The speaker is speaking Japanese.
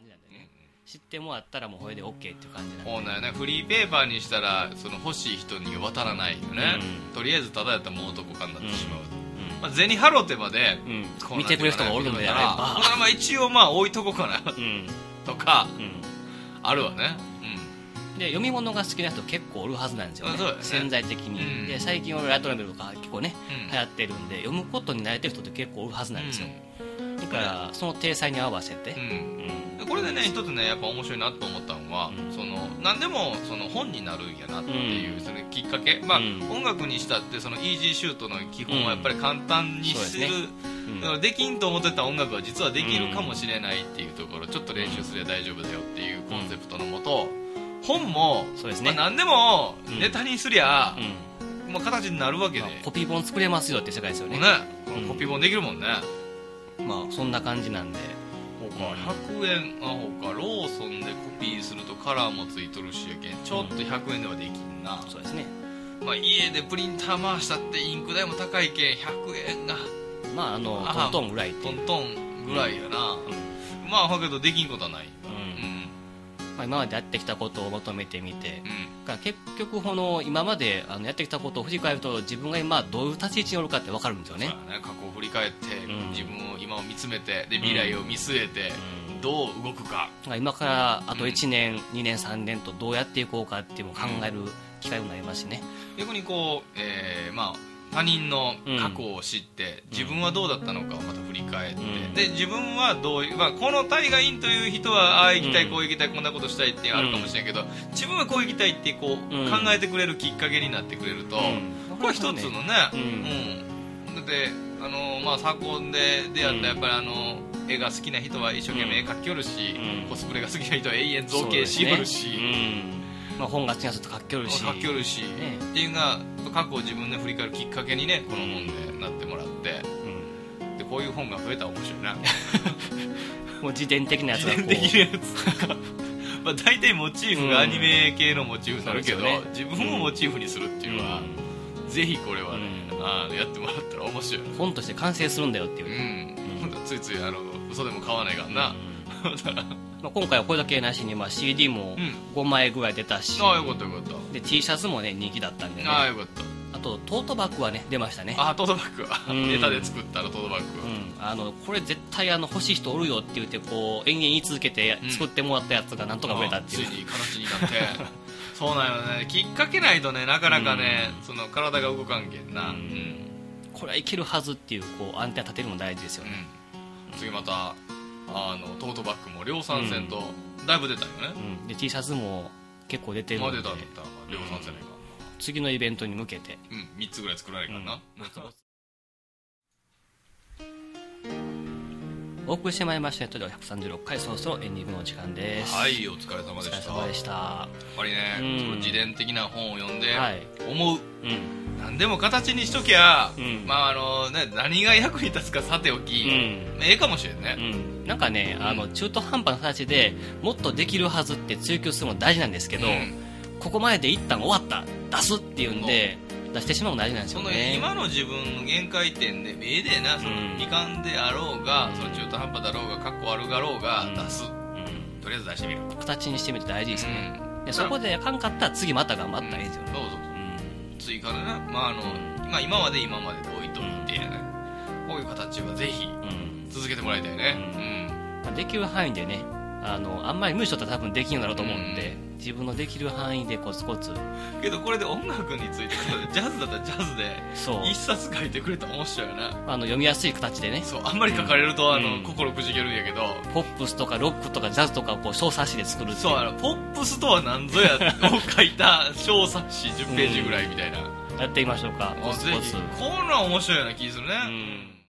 じなんでね、知ってもらったらもうこれで OK っていう感じなんで。 そうだよね、フリーペーパーにしたらその欲しい人に渡らないよね、とりあえずただやったらもう男感になってしまう、まあ、銭払ってまで、 見てくれる人がおるのであれば、 まあ一応まあ置いとこうかな、とか、あるわね、 で読み物が好きな人結構おるはずなんですよね、潜在的に、で最近俺ライトノベルとか結構ね、流行ってるんで読むことに慣れてる人って結構おるはずなんですよ、だからその体裁に合わせて、 これでね一つねやっぱ面白いなと思ったのは、その何でもその本になるんやなっていう、そのきっかけ、まあ音楽にしたってそのイージーシュートの基本はやっぱり簡単にする、だからできんと思ってた音楽は実はできるかもしれないっていうところ、ちょっと練習すれば大丈夫だよっていうコンセプトのもと、本も、まあ、何でもネタにすりゃ、もう形になるわけで、 コピー本作れますよって世界ですよね、 コピー本できるもんね、 まあそんな感じなんで、 100円ほかローソンでコピーするとカラーもついとるしやけん、ちょっと100円ではできんな、 そうですね、 まあ、家でプリンター回したってインク代も高いけん100円がまあトントンぐらいっていうトントンぐらいやな、まあだけどできんことはない、 まあ、今までやってきたことを求めてみて、結局この今までやってきたことを振り返ると自分が今どういう立ち位置におるかって分かるんですよね。 そうやね、過去を振り返って、自分を今を見つめて、で未来を見据えて、どう動くか、 今からあと1年、2年3年とどうやっていこうかっていうのを考える機会になりますしね、 逆にこう、まあ他人の過去を知って、自分はどうだったのかをまた振り返って、で自分はどういう、まあ、このタイがインという人はああ行きたい、こう行きたい、こんなことしたいってあるかもしれんけど、自分はこう行きたいってこう、考えてくれるきっかけになってくれると、これ一つのね、だってまあ、昨今で出会ったやっぱり絵が好きな人は一生懸命絵描きよるし、コスプレが好きな人は永遠造形しよるし、 まあ、本が好きな人と書きよるし、 っていうのが過去を自分で振り返るきっかけにね、この本でなってもらって、でこういう本が増えたら面白いなもう自伝的なやつがこう、 自伝的なやつまあ大体モチーフがアニメ系のモチーフになるけど、自分をモチーフにするっていうのは、ぜひこれはね、やってもらったら面白い、 本として完成するんだよっていう、 ついつい嘘でも買わないからな、 まあ今回はこれだけなしに、まあ、CD も5枚ぐらい出たし、 よかったよかった、 で T シャツもね人気だったんでね、 よかった、 あとトートバッグはね出ましたね、 トートバッグはネタで作ったトートバッグは、これ絶対欲しい人おるよって言ってこう延々言い続けて作ってもらったやつがなんとか売れたっていう、 ついに形になってそうなんよね、きっかけないとねなかなかね、その体が動かんけんな、 これはいけるはずっていうこうアンテナ立てるのも大事ですよね、 次またトートバッグも量産線とだいぶ出たよね、 で T シャツも結構出てるので、 出た量産線か、 次のイベントに向けて、 3つぐらい作らないからな、 お送りしてまいりました。では136回、そろそろエンディングの時間です。 はい、お疲れ様でした。 お疲れ様でした。 やっぱりね、その自伝的な本を読んで思う、何でも形にしときゃ、まあ何が役に立つかさておき、ええかもしれんね、 なんかね、中途半端な形でもっとできるはずって追求するのも大事なんですけど、ここまでで一旦終わった出すっていうんで出してしまうのも大事なんですよね。 その今の自分の限界点でええでな、その未完であろうが、その中途半端だろうがかっこ悪がろうが出す、とりあえず出してみる、 形にしてみると大事ですね、でそこであかんかったら次また頑張ったらいいですよね、 そう追加でね、今まで置いといて、こういう形はぜひ続けてもらいたいね、 できる範囲でね、あんまり無理しとったら多分できんようになると思うんで、自分のできる範囲でコツコツ。 けどこれで音楽についてジャズだったらジャズで一冊書いてくれたら面白いよな、 読みやすい形でね。 そう、あんまり書かれると心くじけるんやけど、 ポップスとかロックとかジャズとかをこう小冊子で作るっていう。 そう、ポップスとは何ぞやを書いた小冊子10ページぐらいみたいな、 やってみましょうか。コツコツ。 こんなん面白いような気するね、